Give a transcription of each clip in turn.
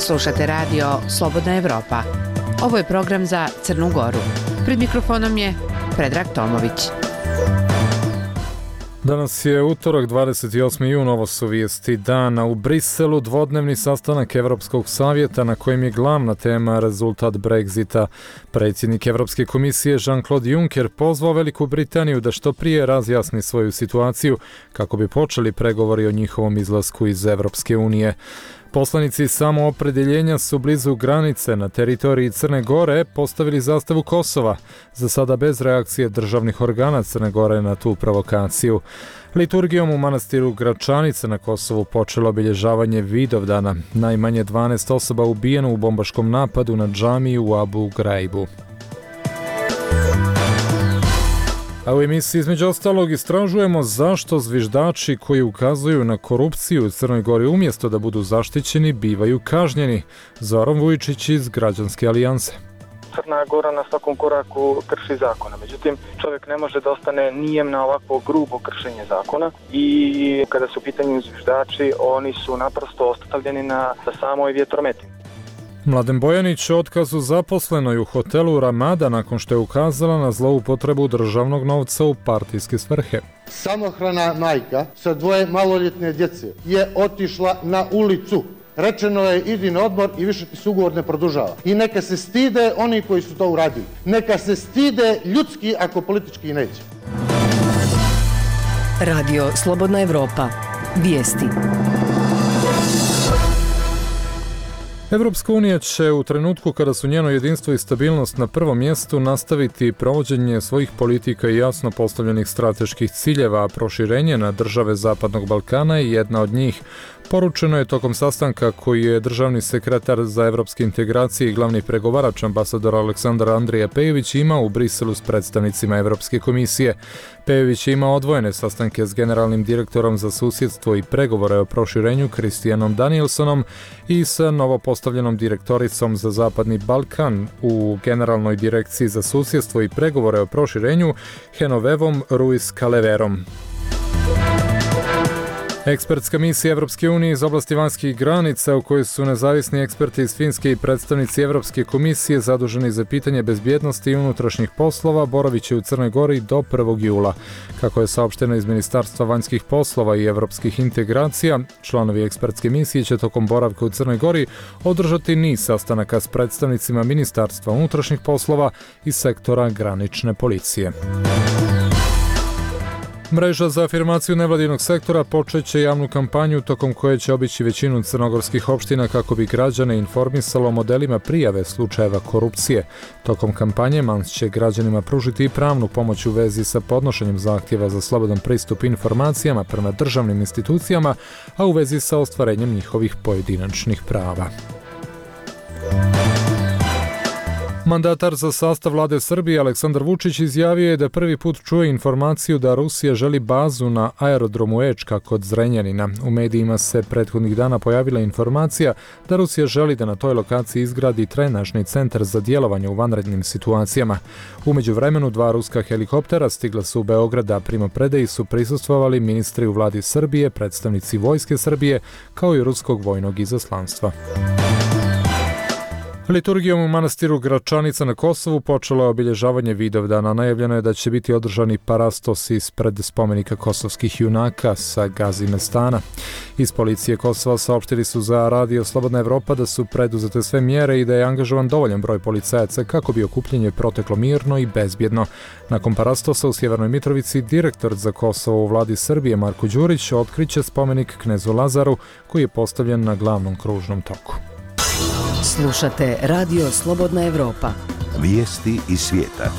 Slušate radio Slobodna Evropa. Ovo je program za Crnu Goru. Pred mikrofonom je Predrag Tomović. Danas je utorak, 28. jun, ovo su vijesti dana. U Briselu dvodnevni sastanak Evropskog savjeta na kojem je glavna tema rezultat Brexita. Predsjednik Evropske komisije Jean-Claude Juncker pozvao Veliku Britaniju da što prije razjasni svoju situaciju kako bi počeli pregovori o njihovom izlasku iz Evropske unije. Poslanici samoopredjeljenja su blizu granice na teritoriji Crne Gore postavili zastavu Kosova, za sada bez reakcije državnih organa Crne Gore na tu provokaciju. Liturgijom u manastiru Gračanice na Kosovu počelo obilježavanje Vidovdana. Najmanje 12 osoba ubijeno u bombaškom napadu na džamiju u Abu Graibu. A u emisiji između ostalog istražujemo zašto zviždači koji ukazuju na korupciju u Crnoj Gori umjesto da budu zaštićeni bivaju kažnjeni. Zoran Vujičić iz Građanske alijanse. Crna Gora na svakom koraku krši zakona. Međutim, čovjek ne može da ostane nijem na ovako grubo kršenje zakona i kada su u pitanju zviždači, oni su naprosto ostavljeni na samoj vjetrometi. Mladen Bojanić o otkazu zaposlenoj u hotelu Ramada nakon što je ukazala na zloupotrebu državnog novca u partijske svrhe. Samohrana majka sa dvoje maloljetne djece je otišla na ulicu. Rečeno je idi na odmor i više ti se ugovor ne produžava. I neka se stide oni koji su to uradili. Neka se stide ljudski ako politički neće. Radio Slobodna Evropa. Vijesti. Evropska unija će u trenutku kada su njeno jedinstvo i stabilnost na prvom mjestu nastaviti provođenje svojih politika i jasno postavljenih strateških ciljeva, a proširenje na države Zapadnog Balkana je jedna od njih. Poručeno je tokom sastanka koji je državni sekretar za evropske integracije i glavni pregovarač ambasador Aleksandar Andrija Pejović imao u Briselu s predstavnicima Evropske komisije. Pejović je imao odvojene sastanke s generalnim direktorom za susjedstvo i pregovore o proširenju Kristijanom Danielsonom i sa novopostavljenom direktoricom za Zapadni Balkan u Generalnoj direkciji za susjedstvo i pregovore o proširenju Genovevom Ruiz Caleverom. Ekspertska misija Evropske unije iz oblasti vanjskih granica u kojoj su nezavisni eksperti iz Finske i predstavnici Evropske komisije zaduženi za pitanje bezbjednosti i unutrašnjih poslova boravit će u Crnoj Gori do 1. jula. Kako je saopšteno iz Ministarstva vanjskih poslova i evropskih integracija, članovi ekspertske misije će tokom boravka u Crnoj Gori održati niz sastanaka s predstavnicima Ministarstva unutrašnjih poslova i sektora granične policije. Mreža za afirmaciju nevladinog sektora počeće javnu kampanju tokom koje će obići većinu crnogorskih opština kako bi građane informisalo o modelima prijave slučajeva korupcije. Tokom kampanje MANS će građanima pružiti i pravnu pomoć u vezi sa podnošenjem zahtjeva za slobodan pristup informacijama prema državnim institucijama, a u vezi sa ostvarenjem njihovih pojedinačnih prava. Mandatar za sastav vlade Srbije Aleksandar Vučić izjavio je da prvi put čuje informaciju da Rusija želi bazu na aerodromu Ečka kod Zrenjanina. U medijima se prethodnih dana pojavila informacija da Rusija želi da na toj lokaciji izgradi trenažni centar za djelovanje u vanrednim situacijama. U međuvremenu 2 ruska helikoptera stigla su u Beograd, a primopredaji su prisustvovali ministri u vladi Srbije, predstavnici Vojske Srbije, kao i ruskog vojnog izaslanstva. Liturgijom u manastiru Gračanica na Kosovu počelo je obilježavanje Vidovdana. Najavljeno je da će biti održani parastos ispred spomenika kosovskih junaka sa Gazimestana. Iz policije Kosova saopštili su za radio Slobodna Evropa da su preduzete sve mjere i da je angažovan dovoljan broj policajaca kako bi okupljanje proteklo mirno i bezbjedno. Nakon parastosa u Sjevernoj Mitrovici, direktor za Kosovo u vladi Srbije Marko Đurić otkriće spomenik knezu Lazaru koji je postavljen na glavnom kružnom toku. Slušate Radio Slobodna Evropa. Vijesti iz svijeta.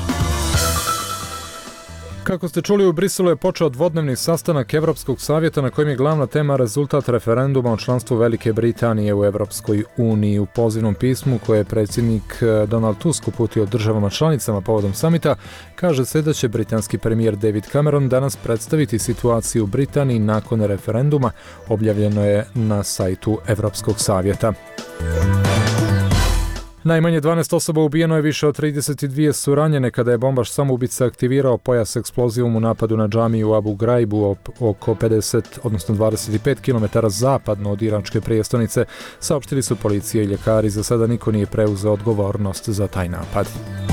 Kako ste čuli, u Briselu je počeo dvodnevni sastanak Evropskog savjeta na kojem je glavna tema rezultat referenduma o članstvu Velike Britanije u Evropskoj uniji. U pozivnom pismu koje je predsjednik Donald Tusk uputio državama članicama povodom samita, kaže se da će britanski premijer David Cameron danas predstaviti situaciju u Britaniji nakon referenduma, objavljeno je na sajtu Evropskog savjeta. Najmanje 12 osoba ubijeno je, više od 32 su ranjene kada je bombaš samoubica aktivirao pojas eksplozivom u napadu na džamiju u Abu Ghraib oko 50, odnosno 25 km zapadno od iračke prijestolnice, saopštili su policija i ljekari. Za sada niko nije preuzeo odgovornost za taj napad.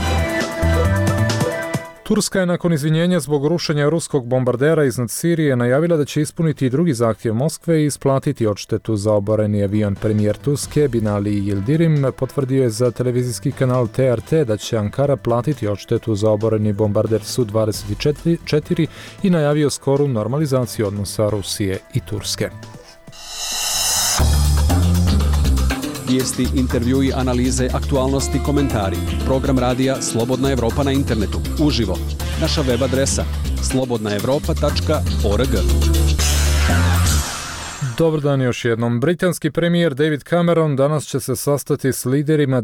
Turska je nakon izvinjenja zbog rušenja ruskog bombardera iznad Sirije najavila da će ispuniti i drugi zahtjev Moskve i isplatiti odštetu za oboreni avion. Premijer Turske Binali Yildirim potvrdio je za televizijski kanal TRT da će Ankara platiti odštetu za oboreni bombarder Su-24 i najavio skoru normalizaciju odnosa Rusije i Turske. Vijesti, intervjui, analize, aktualnosti, komentari. Program radija Slobodna Evropa na internetu. Uživo. Naša web adresa slobodnaevropa.org. Dobar dan još jednom. Britanski premijer David Cameron danas će se sastati s liderima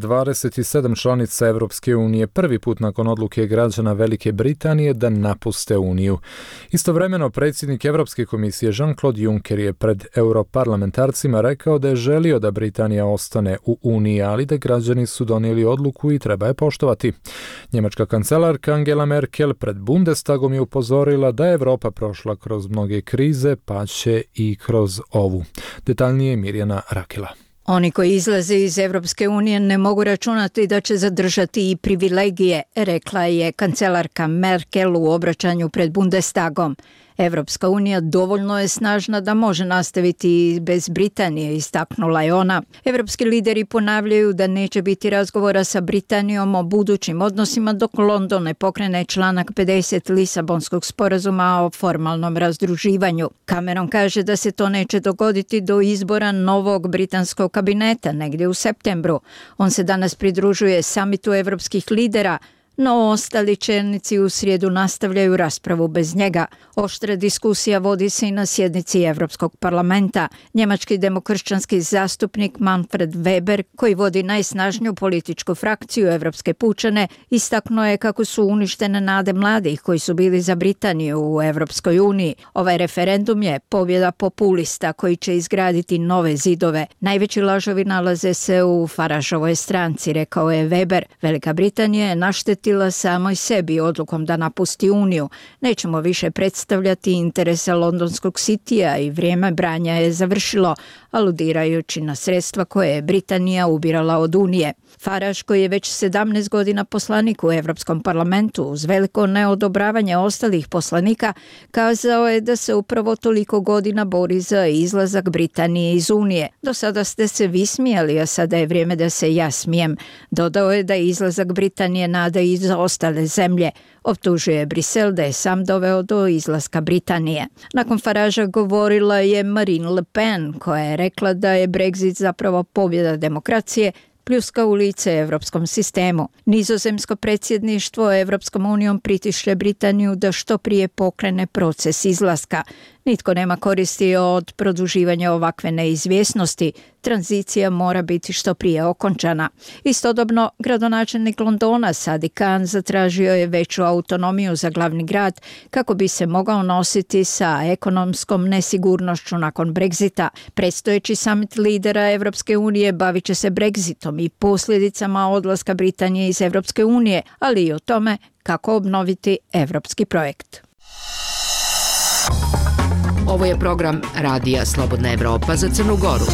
27 članica Evropske unije, prvi put nakon odluke građana Velike Britanije da napuste Uniju. Istovremeno, predsjednik Evropske komisije Jean-Claude Juncker je pred europarlamentarcima rekao da je želio da Britanija ostane u Uniji, ali da građani su donijeli odluku i treba je poštovati. Njemačka kancelarka Angela Merkel pred Bundestagom je upozorila da je Evropa prošla kroz mnoge krize, pa će i kroz ovu. Detaljnije Mirjana Rakela. Oni koji izlaze iz Evropske unije ne mogu računati da će zadržati i privilegije, rekla je kancelarka Merkel u obraćanju pred Bundestagom. Evropska unija dovoljno je snažna da može nastaviti bez Britanije, istaknula je ona. Evropski lideri ponavljaju da neće biti razgovora sa Britanijom o budućim odnosima dok London ne pokrene članak 50 Lisabonskog sporazuma o formalnom razdruživanju. Cameron kaže da se to neće dogoditi do izbora novog britanskog kabineta negdje u septembru. On se danas pridružuje samitu evropskih lidera, no ostali čelnici u srijedu nastavljaju raspravu bez njega. Oštra diskusija vodi se i na sjednici Evropskog parlamenta. Njemački demokršćanski zastupnik Manfred Weber, koji vodi najsnažniju političku frakciju Evropske pučane, istaknuo je kako su uništene nade mladih koji su bili za Britaniju u Evropskoj uniji. Ovaj referendum je pobjeda populista koji će izgraditi nove zidove. Najveći lažovi nalaze se u Farageovoj stranci, rekao je Weber. Velika Britanija je naštetila samoj sebi odlukom da napusti Uniju. Nećemo više predstavljati interese londonskog Citya i vrijeme branja je završilo, aludirajući na sredstva koje je Britanija ubirala od Unije. Farage, koji je već 17 godina poslanik u Evropskom parlamentu uz veliko neodobravanje ostalih poslanika, kazao je da se upravo toliko godina bori za izlazak Britanije iz Unije. Do sada ste se vi smijali, a sada je vrijeme da se ja smijem. Dodao je da je izlazak Britanije nada i za ostale zemlje. Optužuje Brisel da je sam doveo do izlaska Britanije. Nakon Faragea govorila je Marine Le Pen, koja je rekla da je Brexit zapravo pobjeda demokracije, pljuska u lice evropskom sistemu. Nizozemsko predsjedništvo Evropskom unijom pritišće Britaniju da što prije pokrene proces izlaska. Nitko nema koristi od produživanja ovakve neizvjesnosti. Tranzicija mora biti što prije okončana. Istodobno, gradonačelnik Londona Sadiq Khan zatražio je veću autonomiju za glavni grad kako bi se mogao nositi sa ekonomskom nesigurnošću nakon Brexita. Predstojeći summit lidera Evropske unije bavit će se Brexitom i posljedicama odlaska Britanije iz Evropske unije, ali i o tome kako obnoviti evropski projekt. Ovo je program Radija Slobodna Evropa za Crnu Goru.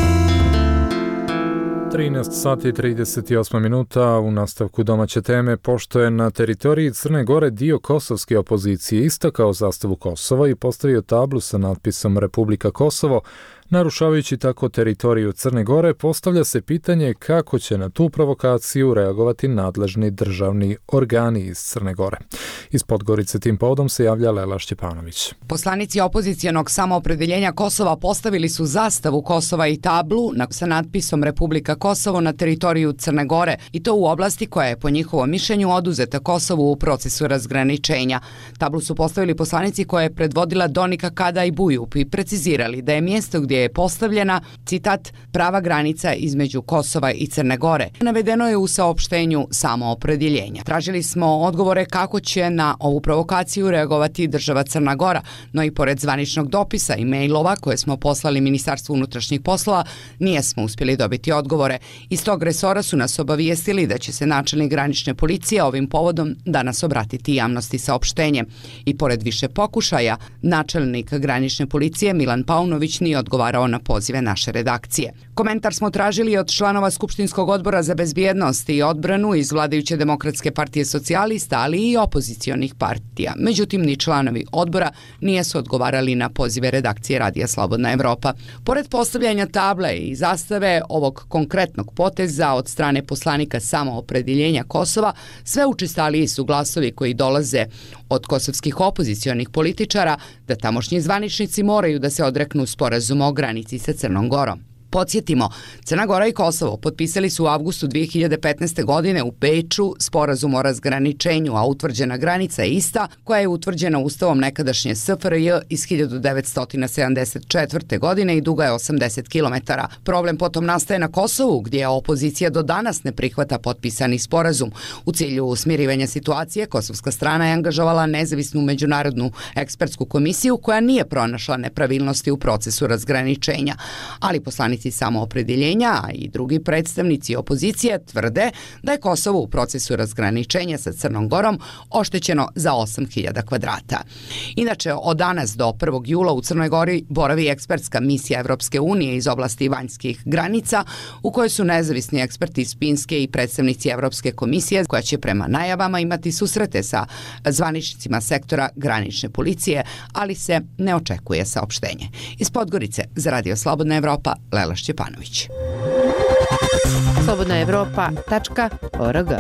13 sati 38 minuta u nastavku domaće teme. Pošto je na teritoriji Crne Gore dio kosovske opozicije istakao zastavu Kosova i postavio tablu sa natpisom Republika Kosovo, narušavajući tako teritoriju Crne Gore, postavlja se pitanje kako će na tu provokaciju reagovati nadležni državni organi iz Crne Gore. Iz Podgorice tim povodom se javlja Lela Šćepanović. Poslanici opozicijonog samoopredeljenja Kosova postavili su zastavu Kosova i tablu sa natpisom Republika Kosovo na teritoriju Crne Gore, i to u oblasti koja je po njihovom mišljenju oduzeta Kosovu u procesu razgraničenja. Tablu su postavili poslanici koje je predvodila Donika Kada i Bujup i precizirali da je mjesto gdje je postavljena, citat, prava granica između Kosova i Crne Gore. Navedeno je u saopštenju Samoopredjeljenja. Tražili smo odgovore kako će na ovu provokaciju reagovati država Crna Gora, no i pored zvaničnog dopisa i mailova koje smo poslali Ministarstvu unutrašnjih poslova, nijesmo uspjeli dobiti odgovore. Iz tog resora su nas obavijestili da će se načelnik granične policije ovim povodom danas obratiti javnosti saopštenjem. I pored više pokušaja, načelnik granične policije Milan Paunović nije odgovarao na pozive naše redakcije. Komentar smo tražili od članova Skupštinskog odbora za bezbjednost i odbranu iz vladajuće Demokratske partije socijalista, ali i opozicionih partija. Međutim, ni članovi odbora nijesu odgovarali na pozive redakcije Radija Slobodna Evropa. Pored postavljanja table i zastave ovog konkretnog poteza od strane poslanika Samoopredjeljenja Kosova, sve učestaliji su glasovi koji dolaze od kosovskih opozicionih političara da tamošnji zvaničnici moraju da se odreknu sporazuma o granici sa Crnom Gorom. Podsjetimo, Crna Gora i Kosovo potpisali su u avgustu 2015. godine u Beču sporazum o razgraničenju, a utvrđena granica je ista koja je utvrđena ustavom nekadašnje SFRJ iz 1974. godine i duga je 80 km. Problem potom nastaje na Kosovu, gdje opozicija do danas ne prihvata potpisani sporazum. U cilju smirivanja situacije, kosovska strana je angažovala nezavisnu međunarodnu ekspertsku komisiju koja nije pronašla nepravilnosti u procesu razgraničenja, ali poslanici Samoopredjeljenja i drugi predstavnici opozicije tvrde da je Kosovo u procesu razgraničenja sa Crnom Gorom oštećeno za 8000 kvadrata. Inače, od danas do 1. jula u Crnoj Gori boravi ekspertska misija Evropske unije iz oblasti vanjskih granica, u kojoj su nezavisni eksperti iz Finske i predstavnici Evropske komisije, koja će prema najavama imati susrete sa zvaničnicima sektora granične policije, ali se ne očekuje saopštenje. Iz Podgorice za Radio Slobodna Evropa, Lela Šćepanović. slobodnaevropa.org.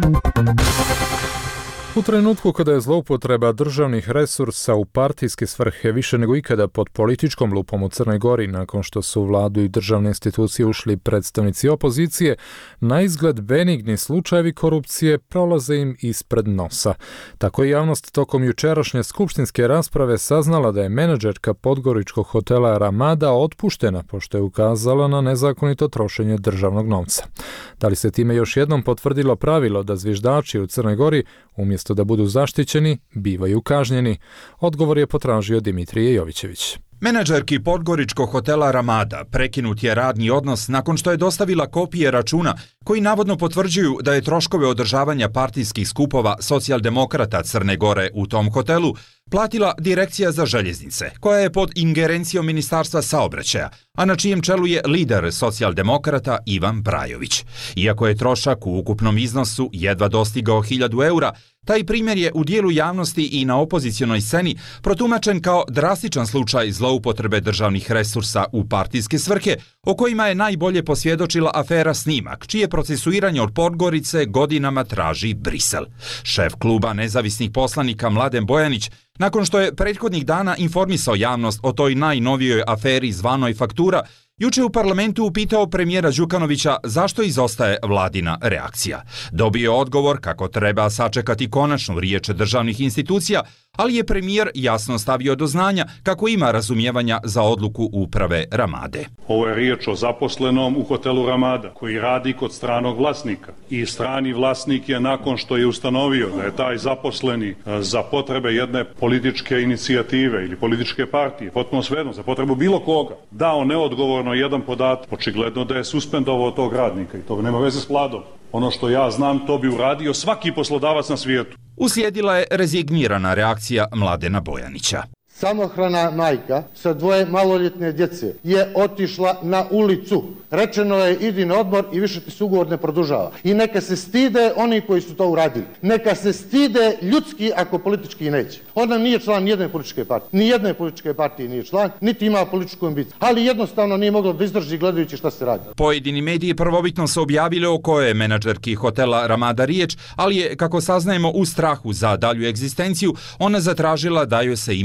U trenutku kada je zloupotreba državnih resursa u partijske svrhe više nego ikada pod političkom lupom u Crnoj Gori, nakon što su u vladu i državne institucije ušli predstavnici opozicije, na izgled benigni slučajevi korupcije prolaze im ispred nosa. Tako je javnost tokom jučerašnje skupštinske rasprave saznala da je menadžerka podgoričkog hotela Ramada otpuštena pošto je ukazala na nezakonito trošenje državnog novca. Da li se time još jednom potvrdilo pravilo da zviždači u Crnoj Gori umjesto da budu zaštićeni, bivaju kažnjeni? Odgovor je potražio Dimitrije Jovićević. Menadžerki podgoričkog hotela Ramada prekinut je radni odnos nakon što je dostavila kopije računa koji navodno potvrđuju da je troškove održavanja partijskih skupova socijaldemokrata Crne Gore u tom hotelu platila Direkcija za željeznice, koja je pod ingerencijom Ministarstva saobraćaja, a na čijem čelu je lider socijaldemokrata Ivan Brajović. Iako je trošak u ukupnom iznosu jedva dostigao 1000 eura, taj primjer je u dijelu javnosti i na opozicionoj sceni protumačen kao drastičan slučaj zloupotrebe državnih resursa u partijske svrhe, o kojima je najbolje posvjedočila afera Snimak, čije procesuiranje od Podgorice godinama traži Brisel. Šef kluba nezavisnih poslanika Mladen Bojanić, nakon što je prethodnih dana informisao javnost o toj najnovijoj aferi zvanoj faktura, juče u parlamentu upitao premijera Đukanovića zašto izostaje vladina reakcija. Dobio je odgovor kako treba sačekati konačnu riječ državnih institucija, ali je premijer jasno stavio do znanja kako ima razumijevanja za odluku uprave Ramade. Ovo je riječ o zaposlenom u hotelu Ramada koji radi kod stranog vlasnika. I strani vlasnik je nakon što je ustanovio da je taj zaposleni za potrebe jedne političke inicijative ili političke partije, potpuno svejedno, za potrebu bilo koga, dao neodgovorno jedan podatak, očigledno da je suspendovao tog radnika i to nema veze s vladom. Ono što ja znam, to bi uradio svaki poslodavac na svijetu. Uslijedila je rezignirana reakcija Mladena Bojanića. Samohrana majka sa 2 maloljetne djece je otišla na ulicu. Rečeno je idi na odmor i više ti se ugovor ne produžava. I neka se stide oni koji su to uradili. Neka se stide ljudski ako politički neće. Ona nije član nijedne političke partije. Nijedne političke partije nije član, niti ima političku ambiciju. Ali jednostavno nije mogla da izdrži gledajući šta se radi. Pojedini mediji prvobitno su objavili o kojoj je menadžerki hotela Ramada riječ, ali je, kako saznajemo, u strahu za dalju egzistenciju, ona zatražila da joj se ime ne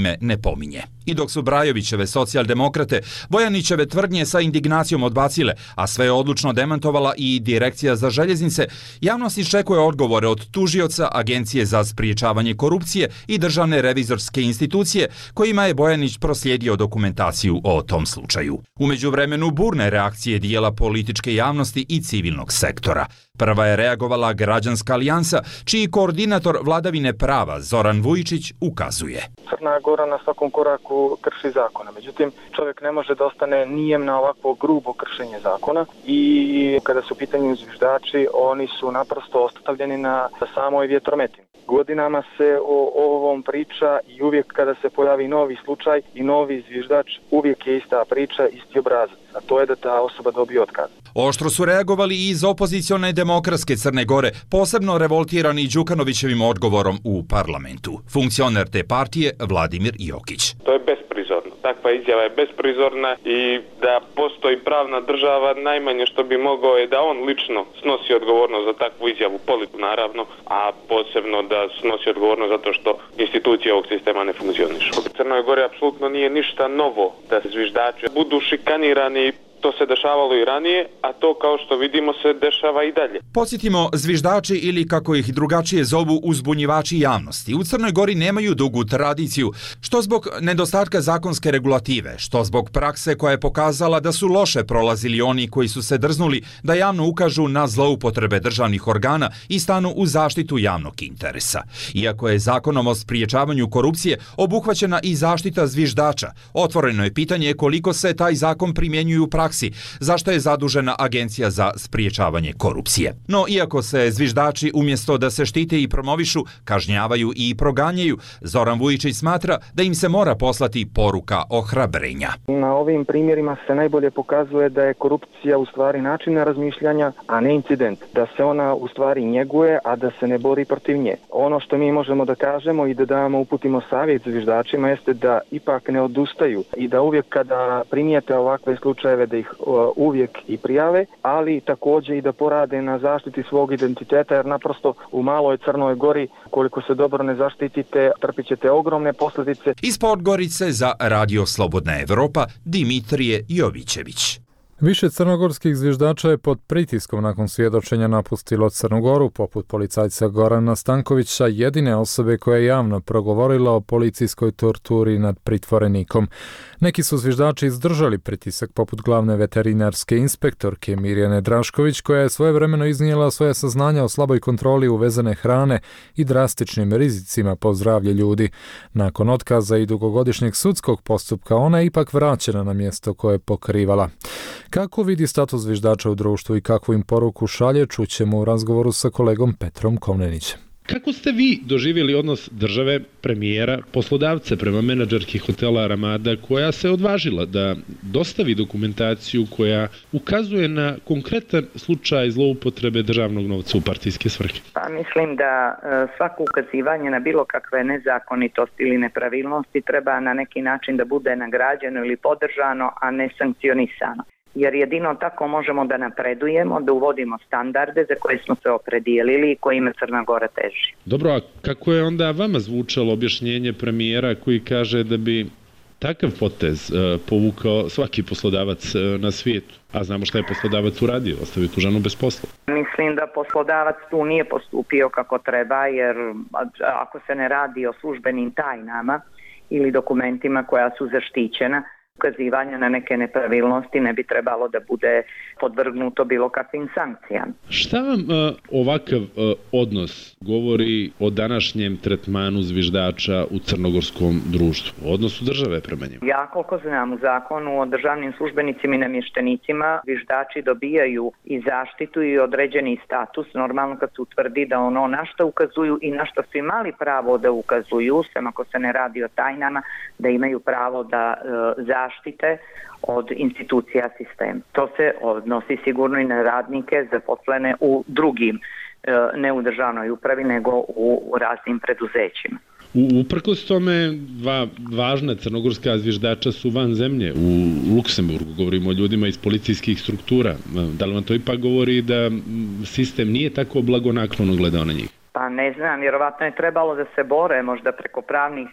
pominje. I dok su Brajovićeve socijaldemokrate Bojanićeve tvrdnje sa indignacijom odbacile, a sve je odlučno demantovala i Direkcija za željeznice, javnost iščekuje odgovore od tužioca, Agencije za spriječavanje korupcije i Državne revizorske institucije, kojima je Bojanić proslijedio dokumentaciju o tom slučaju. U međuvremenu burne reakcije dijela političke javnosti i civilnog sektora. Prva je reagovala Građanska alijansa, čiji koordinator vladavine prava Zoran Vujičić ukazuje. Crna Gora na svakom koraku krši zakona. Međutim, čovjek ne može da ostane nijem na ovakvo grubo kršenje zakona i kada su u pitanju zviždači, oni su naprosto ostavljeni na samoj vjetrometini. Godinama se o ovom priča i uvijek kada se pojavi novi slučaj i novi zviždač, uvijek je ista priča, isti obrazac, a to je da ta osoba dobije otkaz. Oštro su reagovali i iz opozicione demokratske Crne Gore, posebno revoltirani Đukanovićevim odgovorom u parlamentu. Funkcioner te partije Vladimir Jokić. To je besprizorno. Takva izjava je besprizorna i da postoji pravna država, najmanje što bi mogao je da on lično snosi odgovornost za takvu izjavu, politiku naravno, a posebno da snosi odgovornost zato što institucije ovog sistema ne funkcionišu. U Crnoj Gori apsolutno nije ništa novo da zviždači budu šikanirani. To se dešavalo i ranije, a to kao što vidimo se dešava i dalje. Podsjetimo, zviždači ili kako ih drugačije zovu uzbunjivači javnosti u Crnoj Gori nemaju dugu tradiciju, što zbog nedostatka zakonske regulative, što zbog prakse koja je pokazala da su loše prolazili oni koji su se drznuli da javno ukažu na zloupotrebe državnih organa i stanu u zaštitu javnog interesa. Iako je zakonom o spriječavanju korupcije obuhvaćena i zaštita zviždača, otvoreno je pitanje koliko se taj zakon primjenjuje u praksi, zašto je zadužena Agencija za spriječavanje korupcije. No, iako se zviždači umjesto da se štite i promovišu, kažnjavaju i proganjaju, Zoran Vujičić smatra da im se mora poslati poruka ohrabrenja. Na ovim primjerima se najbolje pokazuje da je korupcija u stvari način razmišljanja, a ne incident. Da se ona u stvari njeguje, a da se ne bori protiv nje. Ono što mi možemo da kažemo i da damo uputimo savjet zviždačima jeste da ipak ne odustaju i da uvijek kada primijete ovakve slučajeve da ih uvijek i prijave, ali također i da porade na zaštiti svog identiteta, jer naprosto u maloj Crnoj Gori, koliko se dobro ne zaštitite, trpit ćete ogromne posljedice. Iz Podgorice za Radio Slobodna Evropa, Dimitrije Jovićević. Više crnogorskih zviždača je pod pritiskom nakon svjedočenja napustilo Crnu Goru, poput policajca Gorana Stankovića, jedine osobe koja je javno progovorila o policijskoj torturi nad pritvorenikom. Neki su zviždači izdržali pritisak, poput glavne veterinarske inspektorke Mirjane Drašković, koja je svojevremeno iznijela svoje saznanja o slaboj kontroli uvezene hrane i drastičnim rizicima po zdravlje ljudi. Nakon otkaza i dugogodišnjeg sudskog postupka, ona je ipak vraćena na mjesto koje je pokrivala. Kako vidi status zviždača u društvu i kakvu im poruku šalje, čućemo u razgovoru sa kolegom Petrom Komnenićem. Kako ste vi doživjeli odnos države, premijera, poslodavca prema menadžerki hotela Ramada, koja se odvažila da dostavi dokumentaciju koja ukazuje na konkretan slučaj zloupotrebe državnog novca u partijske svrhe? Pa mislim da svako ukazivanje na bilo kakve nezakonitosti ili nepravilnosti treba na neki način da bude nagrađeno ili podržano, a ne sankcionisano. Jer jedino tako možemo da napredujemo, da uvodimo standarde za koje smo se opredijelili i kojima Crna Gora teži. Dobro, a kako je onda vama zvučalo objašnjenje premijera koji kaže da bi takav potez povukao svaki poslodavac na svijetu? A znamo šta je poslodavac uradio, ostavio tu ženu bez posla. Mislim da poslodavac tu nije postupio kako treba, jer ako se ne radi o službenim tajnama ili dokumentima koja su zaštićena, ukazivanja na neke nepravilnosti ne bi trebalo da bude podvrgnuto bilo kakvim sankcijama. Šta vam ovakav odnos govori o današnjem tretmanu zviždača u crnogorskom društvu, o odnosu države prema njima? Ja koliko znam, u zakonu o državnim službenicima i namještenicima zviždači dobijaju i zaštitu i određeni status, normalno kad se utvrdi da ono na što ukazuju i na što su imali pravo da ukazuju, sem ako se ne radi o tajnama, da imaju pravo da zaštite od institucija sistema. To se odnosi sigurno i na radnike zaposlene u drugim, ne u državnoj upravi, nego u raznim preduzećima. Uprkos tome, dva važna crnogorska zviždača su van zemlje, u Luksemburgu, govorimo o ljudima iz policijskih struktura. Da li vam to ipak govori da sistem nije tako blagonaklono gledao na njih? Pa ne znam, vjerovatno je trebalo da se bore možda preko pravnih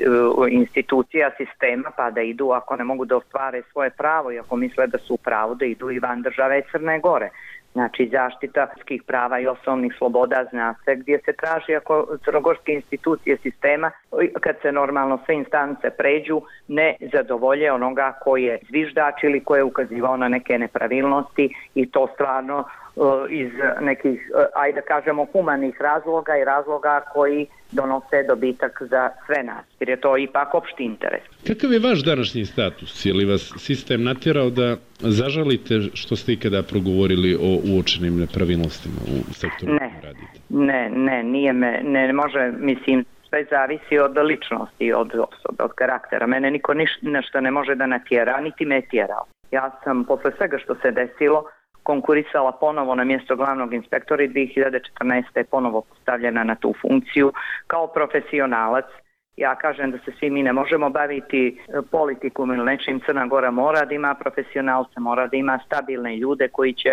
institucija, sistema, pa da idu, ako ne mogu da ostvare svoje pravo i ako misle da su u pravu, da idu i van države Crne Gore. Znači, zaštita ljudskih prava i osnovnih sloboda zna se gdje se traži ako crnogorske institucije sistema, kad se normalno sve instance pređu, ne zadovolje onoga koji je zviždač ili koji je ukazivao na neke nepravilnosti i to stvarno iz nekih, ajde kažemo, humanih razloga i razloga koji donose dobitak za sve nas, jer je to ipak opšti interes. Kakav je vaš današnji status? Je li vas sistem natjerao da zažalite što ste ikada progovorili o uočenim nepravilnostima u sektoru u kojem radite? Nije me, ne može, mislim, sve zavisi od ličnosti, od osobe, od karaktera. Mene niko nešto ne može da natjera, niti me tjerao. Ja sam, posle svega što se desilo, konkurisala ponovo na mjesto glavnog inspektora i 2014. je ponovo postavljena na tu funkciju kao profesionalac. Ja kažem da se svi mi ne možemo baviti politikom ili nečim. Crna Gora mora da ima profesionalce, mora da ima stabilne ljude koji će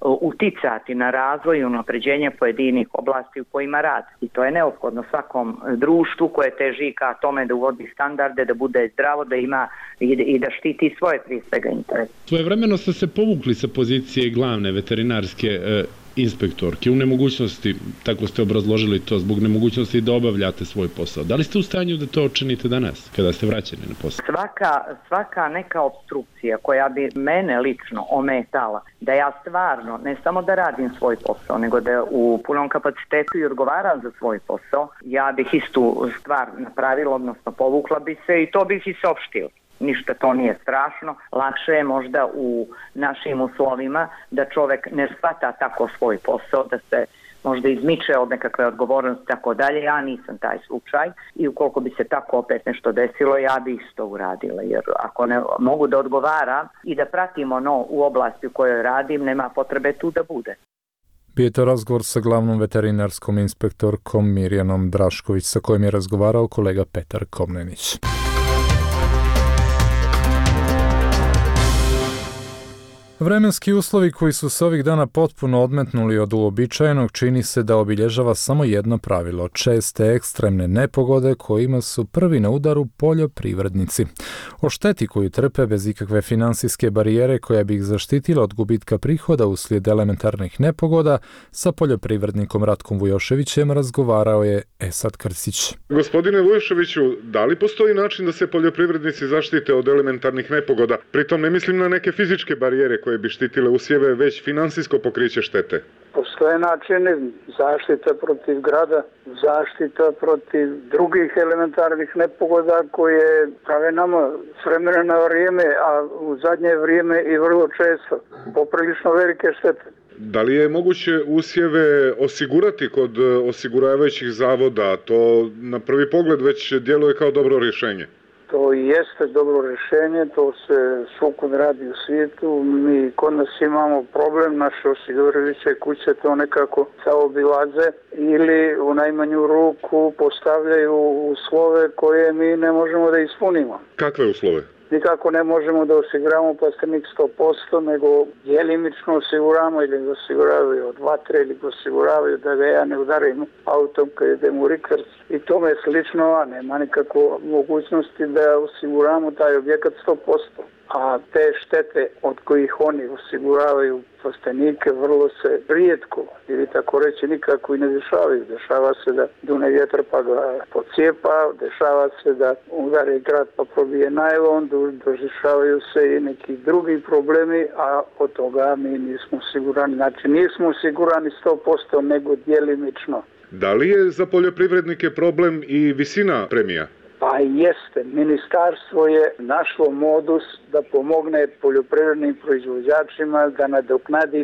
uticati na razvoj i unapređenje pojedinih oblasti u kojima radi. I to je neophodno svakom društvu koje teži ka tome da uvodi standarde, da bude zdravo, da ima i da štiti svoje prije svega interese. Svojevremeno ste se povukli sa pozicije glavne veterinarske inspektorke u nemogućnosti, tako ste obrazložili to, zbog nemogućnosti da obavljate svoj posao. Da li ste u stanju da to učinite danas, kada ste vraćeni na posao? Svaka neka opstrukcija koja bi mene lično ometala, da ja stvarno, ne samo da radim svoj posao, nego da u punom kapacitetu i odgovaram za svoj posao, ja bih istu stvar napravila, odnosno povukla bi se i to bih i saopštila. Ništa to nije strašno, lakše je možda u našim uslovima da čovjek ne shvata tako svoj posao, da se možda izmiče od nekakve odgovornosti tako dalje. Ja nisam taj slučaj i ukoliko bi se tako opet nešto desilo, ja bi isto uradila, jer ako ne mogu da odgovaram i da pratim ono u oblasti u kojoj radim, nema potrebe tu da bude. Bio je to razgovor sa glavnom veterinarskom inspektorkom Mirjanom Drašković, sa kojim je razgovarao kolega Petar Komnenić. Vremenski uslovi koji su se ovih dana potpuno odmetnuli od uobičajenog čini se da obilježava samo jedno pravilo, česte ekstremne nepogode kojima su prvi na udaru poljoprivrednici. O šteti koju trpe bez ikakve finansijske barijere koja bi ih zaštitila od gubitka prihoda uslijed elementarnih nepogoda, sa poljoprivrednikom Ratkom Vujoševićem razgovarao je Esad Krsić. Gospodine Vujoševiću, da li postoji način da se poljoprivrednici zaštite od elementarnih nepogoda? Pritom ne mislim na neke fizičke barijere koje bi štitile usjeve, već finansijsko pokriće štete. Postoje načini zaštita protiv grada, zaštita protiv drugih elementarnih nepogoda koje prave nama s vremena na vrijeme, a u zadnje vrijeme i vrlo često poprilično velike štete. Da li je moguće usjeve osigurati kod osiguravajućih zavoda? To na prvi pogled već djeluje kao dobro rješenje. To jeste dobro rješenje, to se svukud radi u svijetu. Mi kod nas imamo problem, naše osiguravajuće kuće to nekako zaobilaze ili u najmanju ruku postavljaju uslove koje mi ne možemo da ispunimo. Kakve uslove? Nikako ne možemo da osiguramo plastenik 100%, nego djelimično osiguramo ili ga osiguravaju od vatre ili ga osiguravaju da ga ja ne udarim autom kad idem u rikverc i tome slično, a nema nikako mogućnosti da osiguramo taj objekat 100%. A te štete od kojih oni osiguravaju plastenike vrlo se rijetko ili tako reći nikako i ne dešavaju. Dešava se da dune vjetar pa ga pocijepa, dešava se da udari grad pa probije najlon, dešavaju se i neki drugi problemi, a od toga mi nismo osigurani. Znači nismo osigurani 100%, nego djelimično. Da li je za poljoprivrednike problem i visina premija? Pa jeste. Ministarstvo je našlo modus da pomogne poljoprivrednim proizvođačima da nadoknadi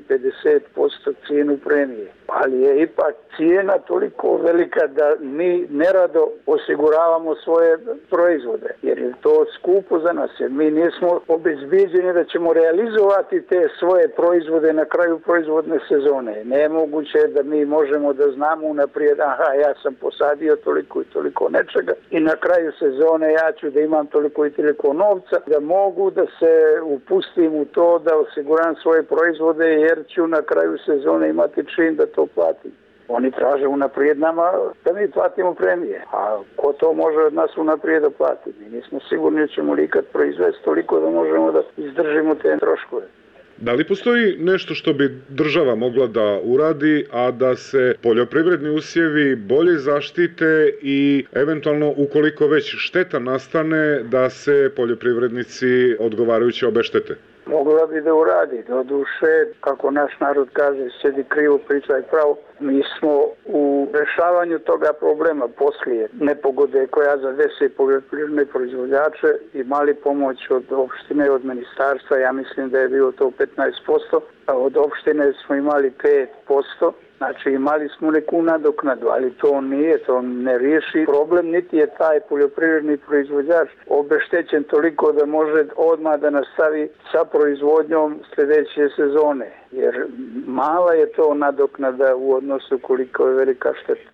50% cijenu premije. Ali je ipak cijena toliko velika da mi nerado osiguravamo svoje proizvode, jer je to skupo za nas, jer mi nismo obezbijeđeni da ćemo realizovati te svoje proizvode na kraju proizvodne sezone. Nemoguće je da mi možemo da znamo unaprijed, ja sam posadio toliko i toliko nečega i na kraju sezone ja ću da imam toliko i toliko novca, da mogu da se upustim u to da osiguram svoje proizvode, jer ću na kraju sezone imati čin da to platim. Oni traže unaprijed nama da mi platimo premije. A ko to može od nas unaprijed da plati? Mi nismo sigurni da ćemo likad proizvesti toliko da možemo da izdržimo te troškove. Da li postoji nešto što bi država mogla da uradi, a da se poljoprivredni usjevi bolje zaštite i eventualno ukoliko već šteta nastane da se poljoprivrednici odgovarajuće obeštete? Mogla bi da uradi, do duše, kako naš narod kaže, sjedi krivo, pričaj pravo. Mi smo u rešavanju toga problema poslije nepogode koja zadesi poljoprivredne proizvođače imali pomoć od opštine, od ministarstva, ja mislim da je bilo to 15%, a od opštine smo imali 5%. Znači imali smo neku nadoknadu, ali to ne riješi problem, niti je taj poljoprivredni proizvođač obeštećen toliko da može odmah da nastavi sa proizvodnjom sljedeće sezone, jer mala je to nadoknada u odnosu koliko je velika šteta.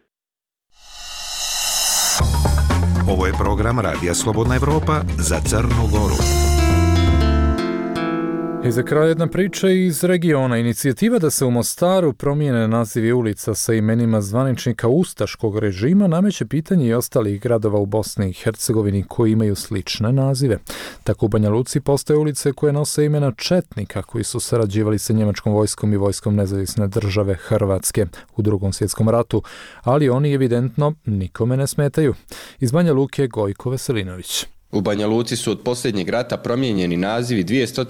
Ovo je program Radija Slobodna Evropa za Crnu Goru. I za kraj jedna priča iz regiona. Inicijativa da se u Mostaru promijene nazivi ulica sa imenima zvaničnika ustaškog režima nameće pitanje i ostalih gradova u Bosni i Hercegovini koji imaju slične nazive. Tako u Banja Luci postoje ulice koje nose imena četnika koji su sarađivali sa njemačkom vojskom i vojskom nezavisne države Hrvatske u Drugom svjetskom ratu, ali oni evidentno nikome ne smetaju. Iz Banja Luke Gojko Veselinović. U Banja Luci su od posljednjeg rata promijenjeni nazivi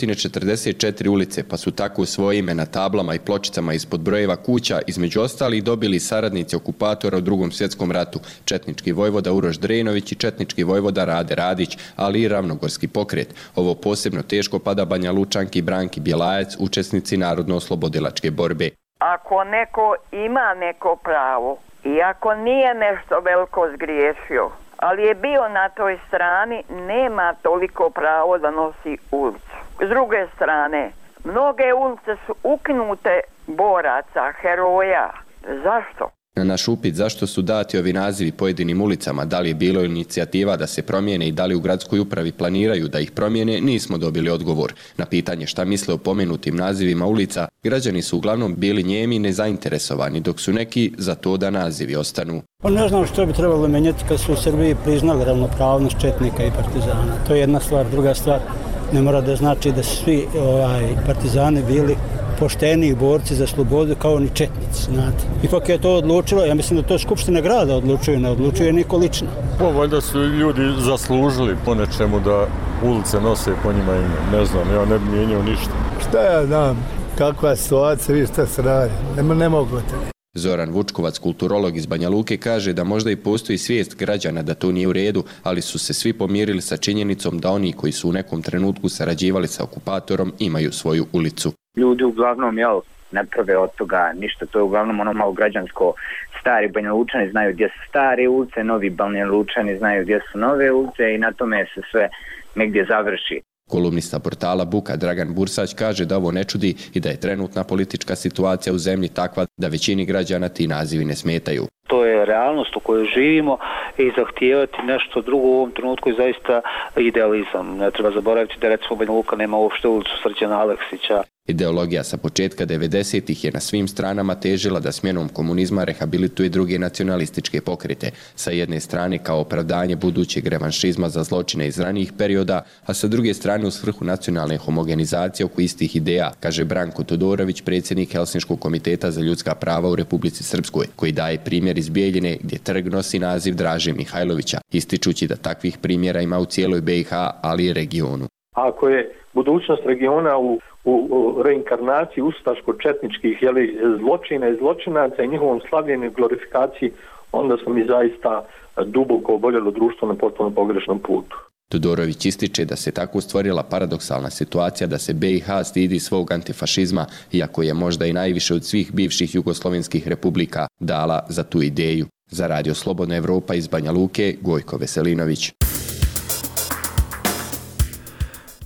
244 ulice, pa su tako svoje ime na tablama i pločicama ispod brojeva kuća između ostalih dobili saradnici okupatora u Drugom svjetskom ratu, četnički vojvoda Uroš Drenović i četnički vojvoda Rade Radić, ali i Ravnogorski pokret. Ovo posebno teško pada Banja Lučanki Branki Bjelajac, učesnici narodno-oslobodilačke borbe. Ako neko ima neko pravo i ako nije nešto veliko zgriješio, ali je bio na toj strani, nema toliko pravo da nosi ulicu. S druge strane, mnoge ulice su ukinute boraca, heroja. Zašto? Na naš upit zašto su dati ovi nazivi pojedinim ulicama, da li je bilo inicijativa da se promijene i da li u gradskoj upravi planiraju da ih promijene, nismo dobili odgovor. Na pitanje šta misle o pomenutim nazivima ulica, građani su uglavnom bili njemi i nezainteresovani, dok su neki za to da nazivi ostanu. Pa ne znam što bi trebalo mijenjati kad su u Srbiji priznali ravnopravnost četnika i partizana. To je jedna stvar. Druga stvar, ne mora da znači da su svi partizani bili pošteni borci za slobodu kao ni četnici, znate. Ipak je to odlučilo, ja mislim da to Skupštine grada odlučuju, ne odlučuje niko lično. Valjda su ljudi zaslužili po nečemu da ulice nose po njima ime. Ne znam, ja ne bi mijenjao ništa. Šta ja znam, kakva situacija, vi šta se radi, ne mogu te. Zoran Vučkovac, kulturolog iz Banja Luke, kaže da možda i postoji svijest građana da to nije u redu, ali su se svi pomirili sa činjenicom da oni koji su u nekom trenutku sarađivali sa okupatorom imaju svoju ulicu. Ljudi uglavnom ne prave od toga ništa, to je uglavnom ono malo građansko. Stari Banja Lučani znaju gdje su stare ulice, novi Banja Lučani znaju gdje su nove ulice i na tome se sve negdje završi. Kolumnista portala Buka Dragan Bursać kaže da ovo ne čudi i da je trenutna politička situacija u zemlji takva da većini građana ti nazivi ne smetaju. To je realnost u kojoj živimo i zahtijevati nešto drugo u ovom trenutku je zaista idealizam. Ne treba zaboraviti da recimo Banja Luka nema uopšte ulicu Srđana Aleksića. Ideologija sa početka 90-ih je na svim stranama težila da smjenom komunizma rehabilituje druge nacionalističke pokrete. Sa jedne strane kao opravdanje budućeg revanšizma za zločine iz ranijih perioda, a sa druge strane u svrhu nacionalne homogenizacije oko istih ideja, kaže Branko Todorović, predsjednik Helsinškog komiteta za ljudska prava u Republici Srpskoj, koji daje primjer iz Bijeljine gdje trg nosi naziv Draže Mihajlovića, ističući da takvih primjera ima u cijeloj BiH, ali i regionu. Ako je budućnost regiona u reinkarnaciji ustaško-četničkih zločina i zločinaca i njihovom slavljenju i glorifikaciji, onda smo mi zaista duboko oboljelo društvo na potpuno pogrešnom putu. Todorović ističe da se tako stvorila paradoksalna situacija da se BiH stidi svog antifašizma, iako je možda i najviše od svih bivših jugoslovenskih republika dala za tu ideju. Za Radio Slobodna Evropa iz Banja Luke, Gojko Veselinović.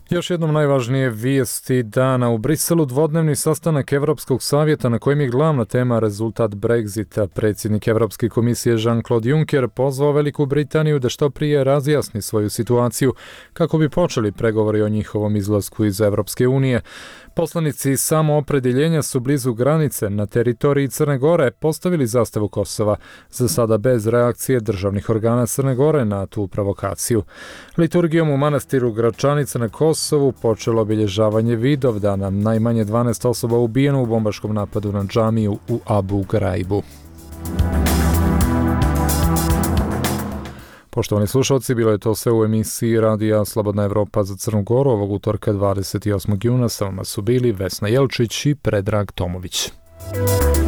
Još jednom najvažnije vijesti dana. U Briselu dvodnevni sastanak Evropskog savjeta na kojem je glavna tema rezultat Brexita. Predsjednik Evropske komisije Jean-Claude Juncker pozvao Veliku Britaniju da što prije razjasni svoju situaciju kako bi počeli pregovori o njihovom izlasku iz Evropske unije. Poslanici samoopredjeljenja su blizu granice na teritoriji Crne Gore postavili zastavu Kosova, za sada bez reakcije državnih organa Crne Gore na tu provokaciju. Liturgijom u manastiru Gračanica na Kosovu počelo obilježavanje Vidovdana, najmanje 12 osoba ubijeno u bombaškom napadu na džamiju u Abu Graibu. Poštovani slušalci, bilo je to sve u emisiji Radija Slobodna Evropa za Crnu Goru ovog utorka 28. juna. Sa vama su bili Vesna Jelčić i Predrag Tomović.